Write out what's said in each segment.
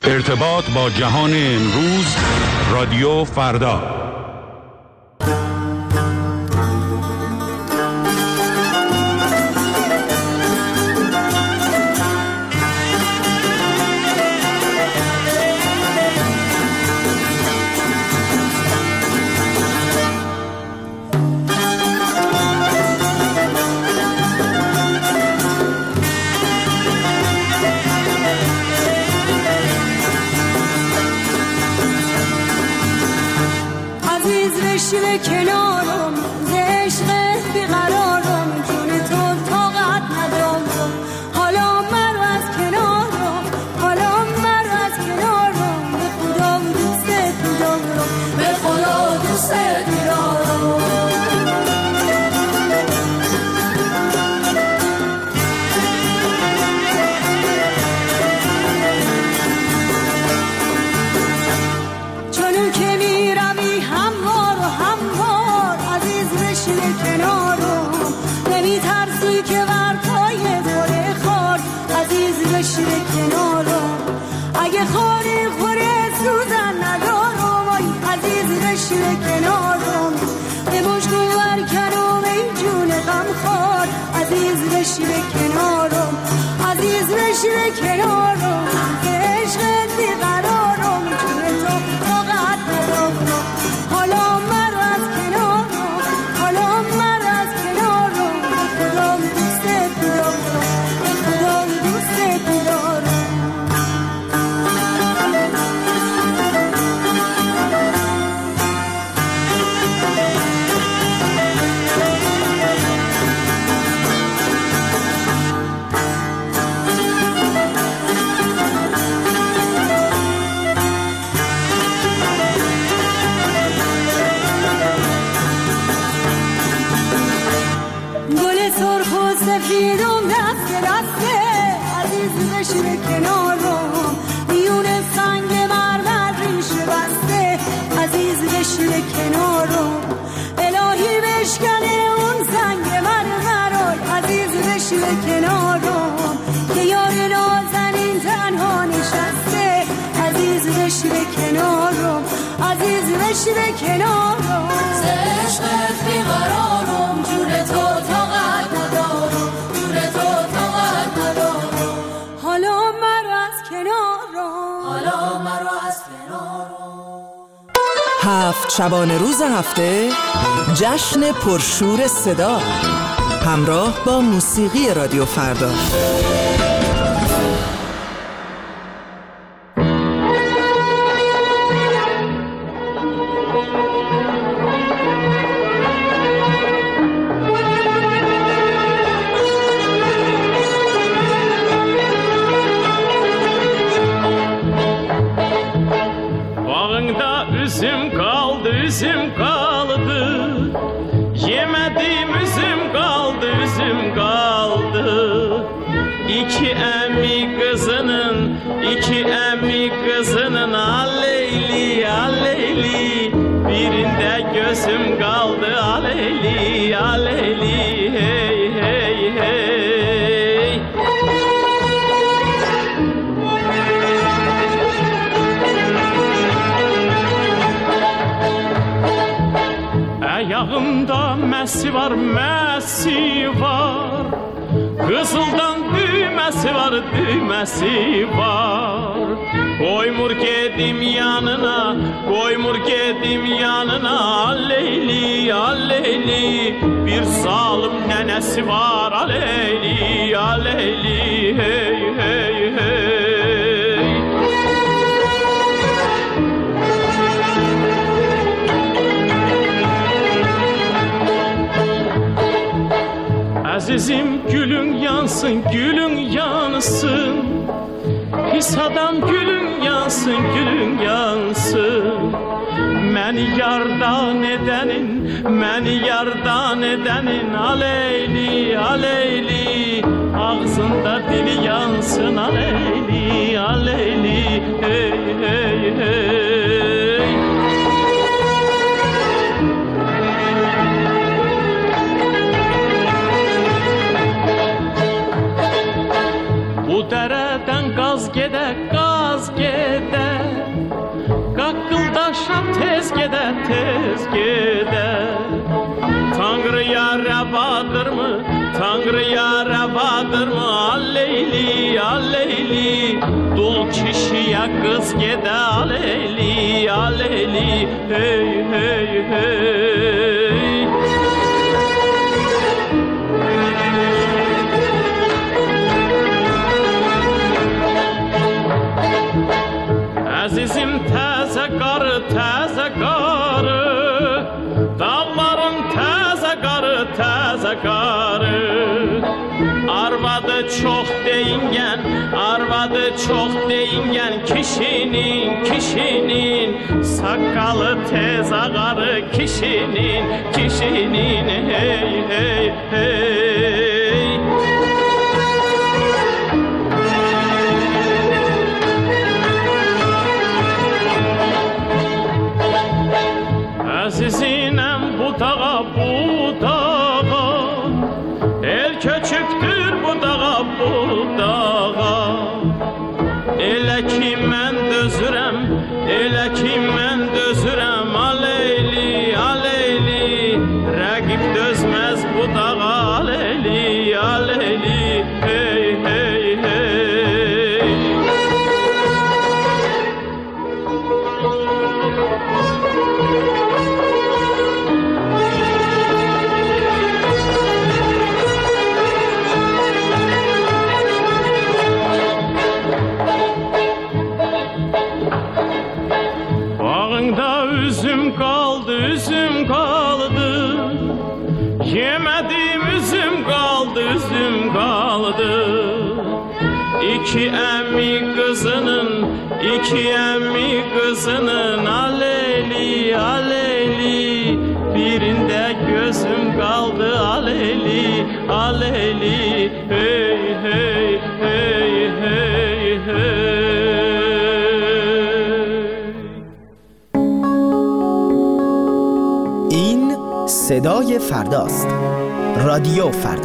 ارتباط با جهان امروز، رادیو فردا. کنارم ز عشق بیقرارم، جون تو طاقت ندارم، حالا مرو از کنارم، حالا مرو از کنارم، به خدا دوستت می‌دارم، به خدا دوستت می‌دارم. چون که میروی هموار و هموار، عزیز بشین کنارم، نمیترسی که بر پای دوره خار، عزیز بشین کنارم، اگه خاری خوره سوزن ندارم، آی عزیز بشین کنارم، به مشکون برکنم ای جون غم خار، عزیز بشین کنارم، عزیز بشین کنارم، به عشقت بیقرارم، جون تو طاقت ندارم، حالا مرو از کنارم، حالا مرو از کنارم، به خدا دوستت می‌دارم، به خدا دوستت می‌دارم. سرخ و سفیدم دست دسته، عزیز بشین کنارم، میون سنگ مرمر ریشه بسته، عزیز بشین کنارم، الهی بشکنه اون سنگ مرمر، عزیز بشین کنارم، که یار نازنین تنها نشسته، عزیز بشین کنارم، عزیز بشین کنارم، ز عشقت بیقرارم، جون تو طاقت ندارم، جون تو طاقت ندارم، حالا مرو از کنارم، حالا مرو از کنارم. 7 شبانه روز هفته جشن پرشور صدا، همراه با موسیقی رادیو فردا. Üzüm kaldı, yemedim üzüm kaldı, üzüm kaldı. İki emmi kızının aleyli aleyli, birinde gözüm kaldı aleyli aleyli, hey hey hey. Ayağımda məsi var, Qızıldan düyməsi var, düyməsi var. Qoymur gedim yanına, Aleyli, Aleyli. Bir zalım nənəsi var, Aleyli, Aleyli, hey, hey, hey. Azizim gülün yansın, gülün yansın. Pis adam gülün yansın, gülün yansın. Məni yardan edenin Aleyli, Aleyli. Ağzında dili yansın Aleyli, Aleyli, hey, hey, hey. Bu dereden gaz gedər Qaqqıldaşam tez gedər, tez gedər Tanrıya rəvadırmı, Tanrıya rəvadırmı Aleyli, aleyli Dul kişiyə qız gedə Aleyli, aleyli Hey, hey, hey Əzizim təzə qarı, təzə qarı Dağların təzə qarı, təzə qarı Arvadı çox deyingən, arvadı çox deyingən Kişinin, kişinin Saqqalı tez ağarı Kişinin, kişinin Hey, hey, hey Əzizinem bu dağa, bu dağa El köçüktür bu dağa, bu dağa Elə ki mən dözürəm, elə ki mən dözürəm Aleyli, aleyli Rəqib dözməz bu dağa Aleyli, aleyli Hey, hey, hey Üzüm kaldı, üzüm kaldı Yemedim üzüm kaldı, üzüm kaldı İki emmi kızının, iki emmi kızının Aleyli, aleyli Birinde gözüm kaldı Aleyli, aleyli Hey, hey, hey, hey, hey صدای فرداست. رادیو فردا.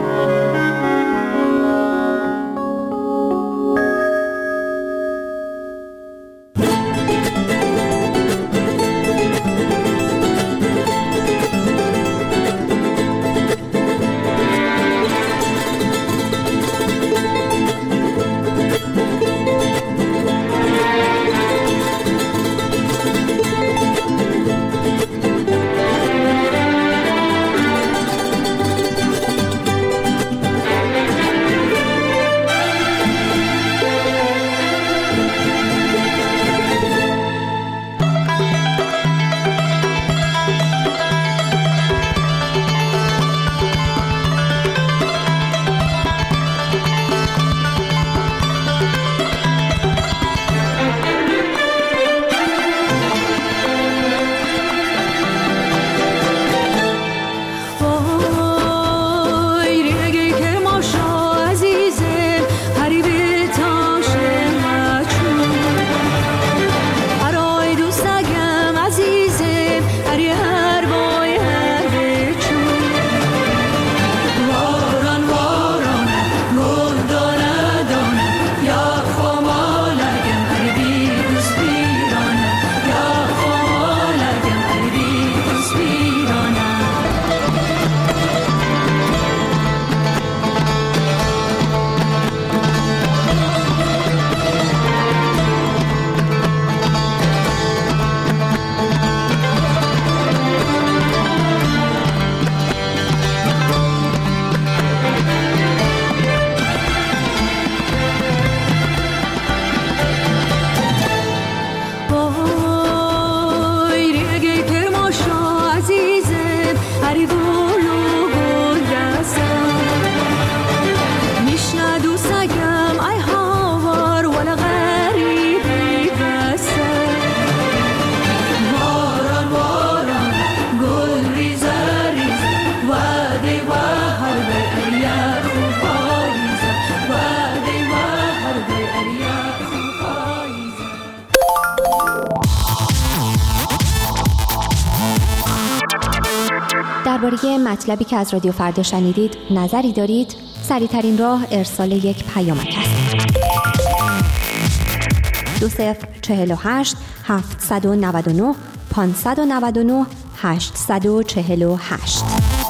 درباره مطلبی که از رادیو فردا شنیدید نظری دارید؟ سریع‌ترین راه ارسال یک پیامک است. 2048 799 599 848.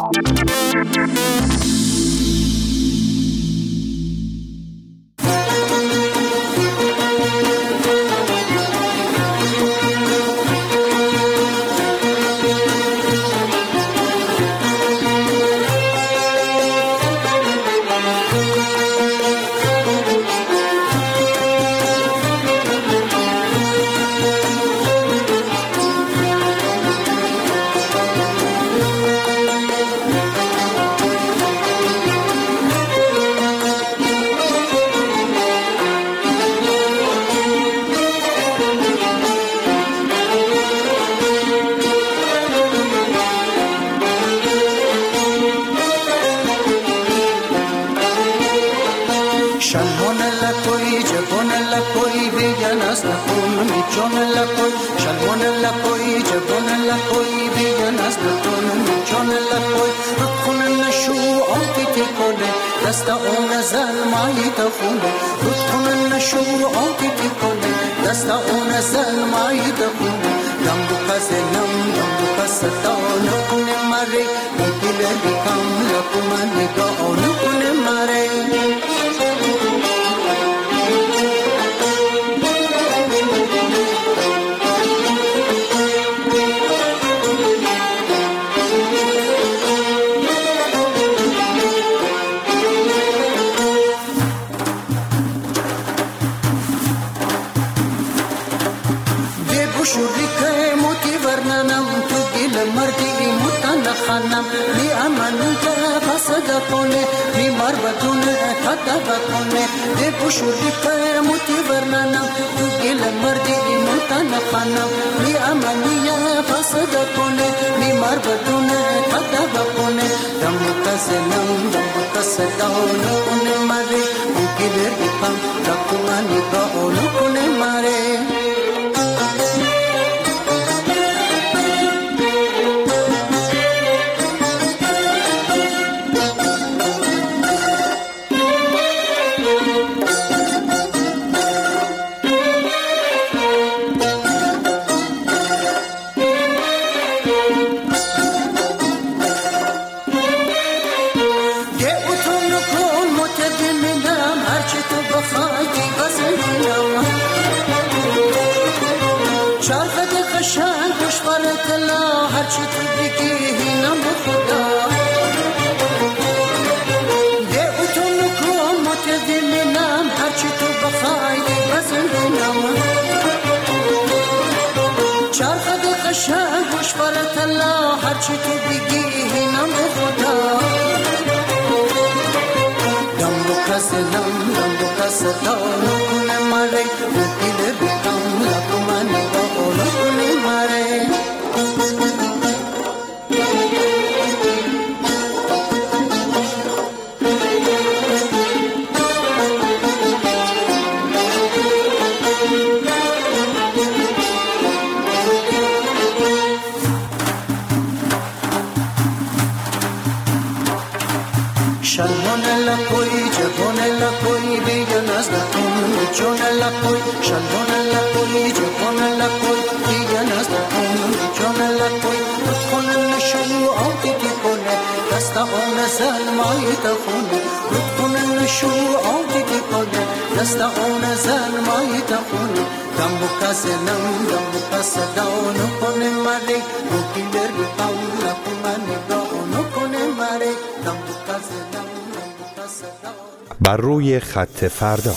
بر روی خط فردا.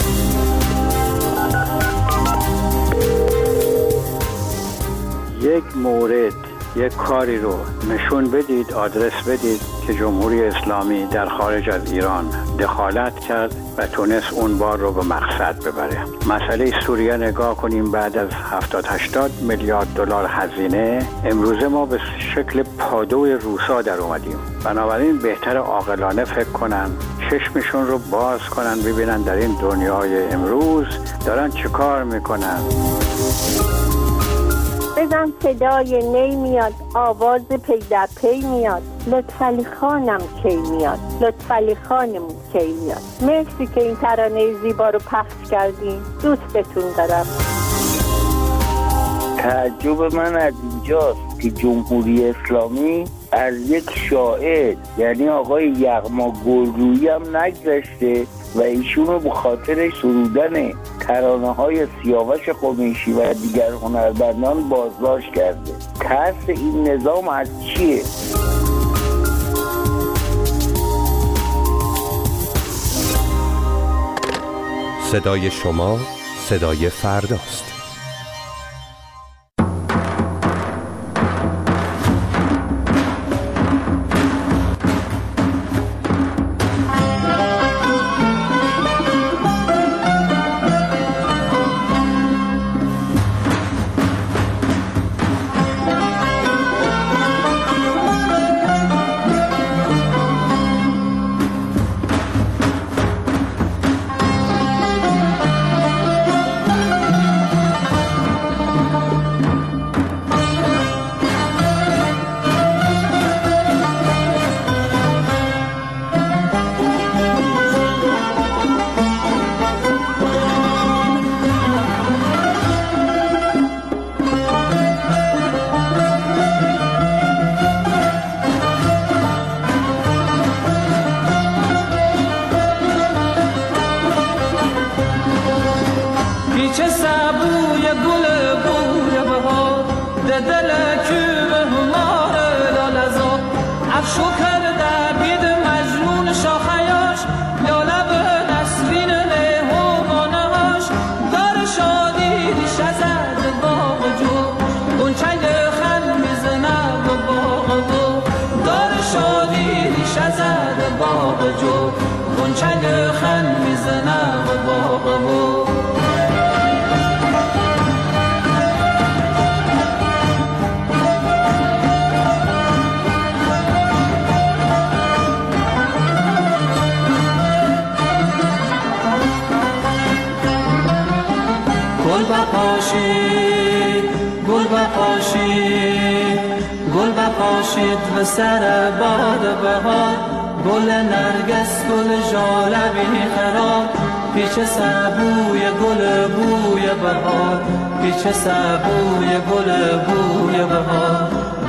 یک مورد، یک کاری رو نشون بدید، آدرس بدید که جمهوری اسلامی در خارج از ایران دخالت کرد و تونست اون بار رو به مقصد ببره. مسئله سوریه نگاه کنیم، بعد از 70-80 میلیارد دلار هزینه امروزه ما به شکل پادوی روسا در اومدیم. بنابراین بهتر عاقلانه فکر کنن، چشمشون رو باز کنن، ببینن در این دنیای امروز دارن چه کار میکنن. بزن صدای نی میاد، آواز پی در پی میاد، لطفعلی خانم کی میاد، لطفعلی خانم کی میاد. مرسی که این ترانه زیبا رو پخش کردین، دوستتون دارم. تعجب من از اینجاست که جمهوری اسلامی از یک شاعر یعنی آقای یغما گلرویی هم نگذشته و ایشونو به خاطر سرودن ترانه‌های سیاوش قمیشی و دیگر هنرمندان بازداشت کرده. ترس این نظام از چیه؟ صدای شما صدای فرداست. و سر باد بهار، گل نرگس گل ژاله بی خراب، پیچ سبوی گل بوی بهار، پیچ سبوی گل بوی بهار،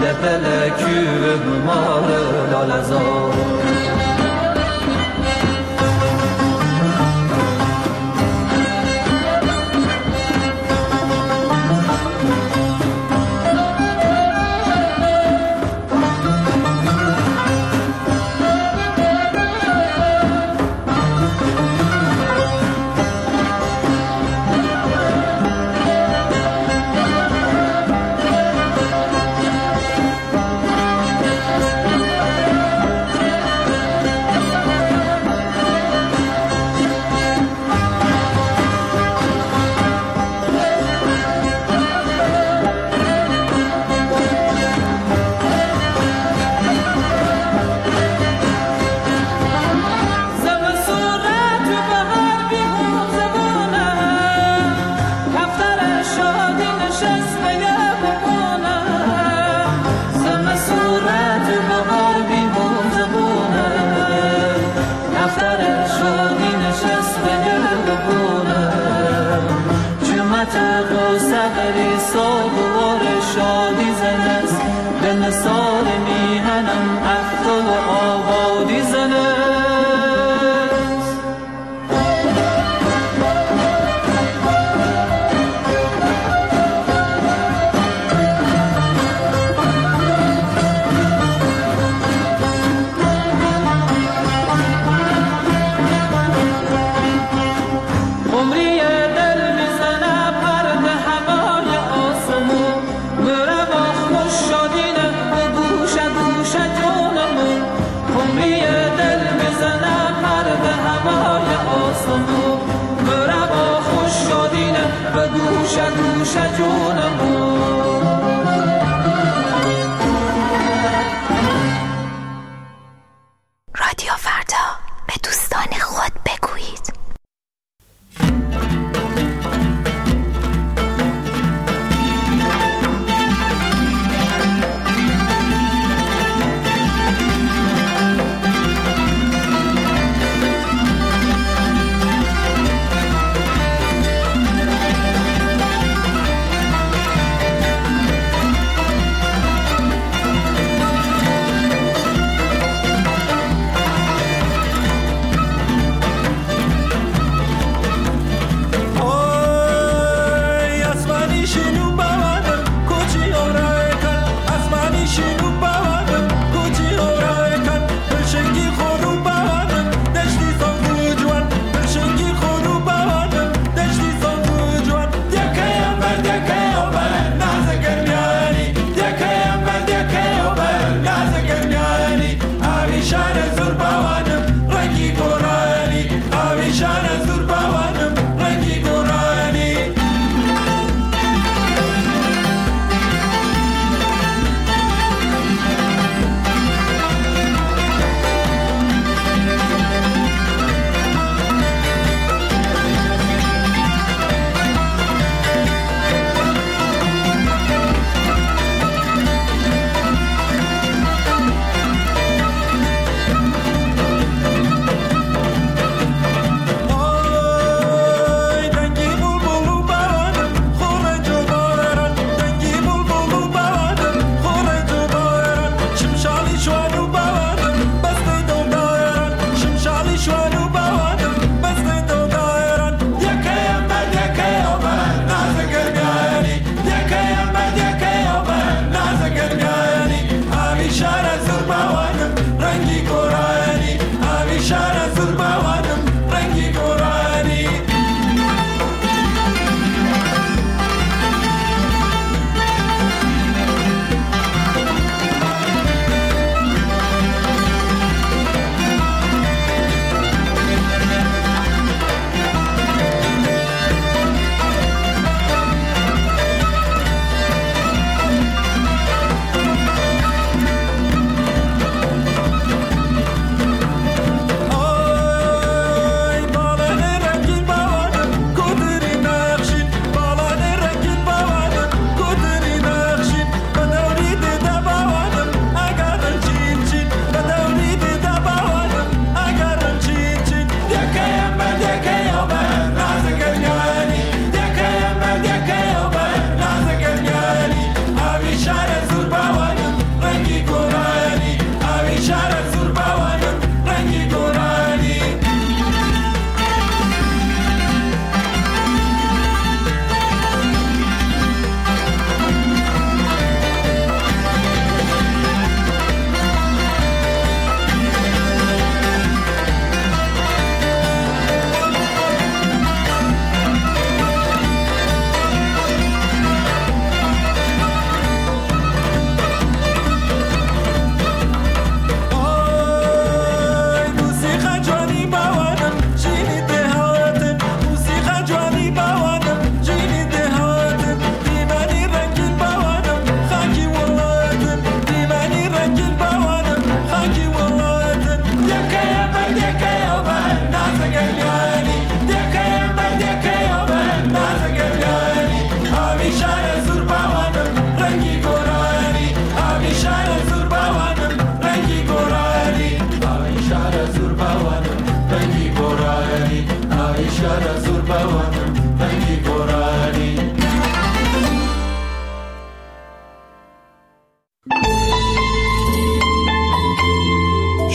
دل کوه مال لالزار. عمری دل میزنه پرد هوای آسمون،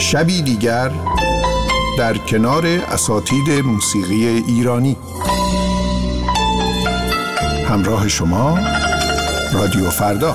شبی دیگر در کنار اساتید موسیقی ایرانی. همراه شما رادیو فردا.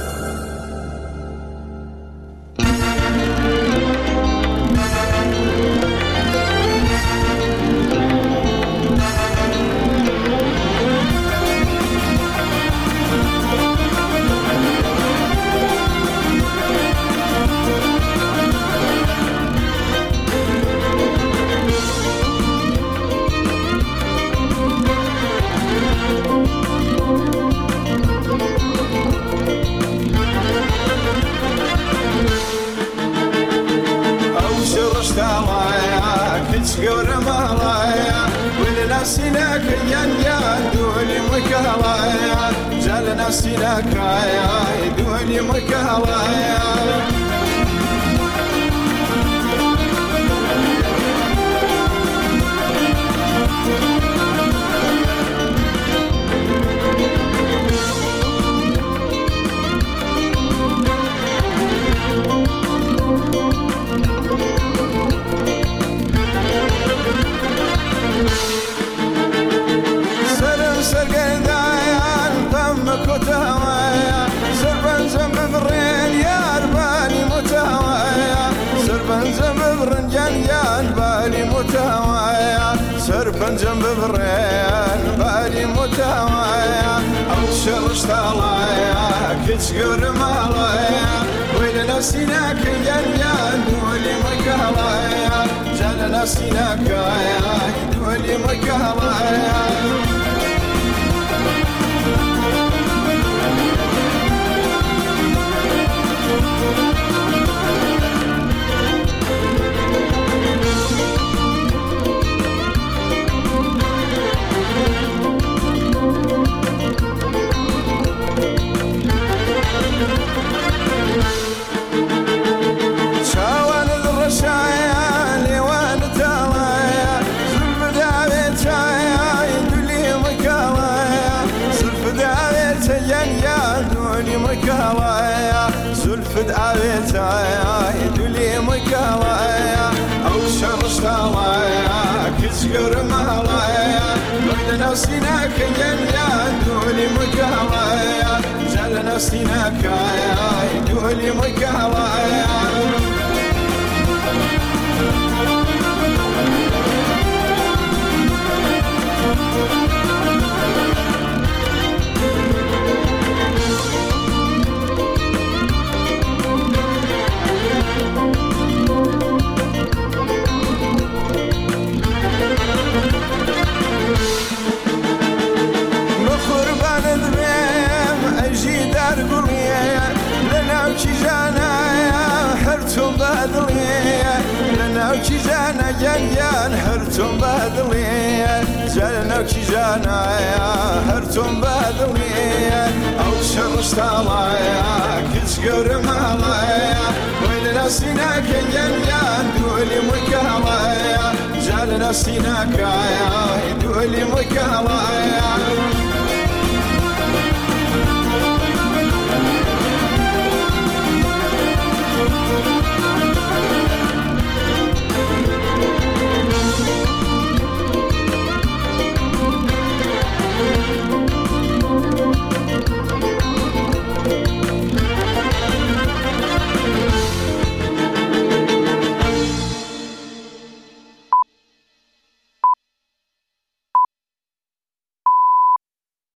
سرپنجم ببرين بالي متوايا أو شرشت عليا كتشقر مالايا وين نسيناك يان دولي مكالايا جال نسيناك يا دولي مكالايا زلفت عبيتايا يدولي مكالايا أو شرشت عليا كتشقر مالايا وين نسيناك يا دولي مكالايا جال نسيناك يا دولي مكالايا وكي جانا جان هرتم بادلية جانا وكي جانا هرتم بادلية أو شرشت عليا كتشقر مالايا وين نسيناك جان دولي مكالايا جال نسيناك يا دولي مكالايا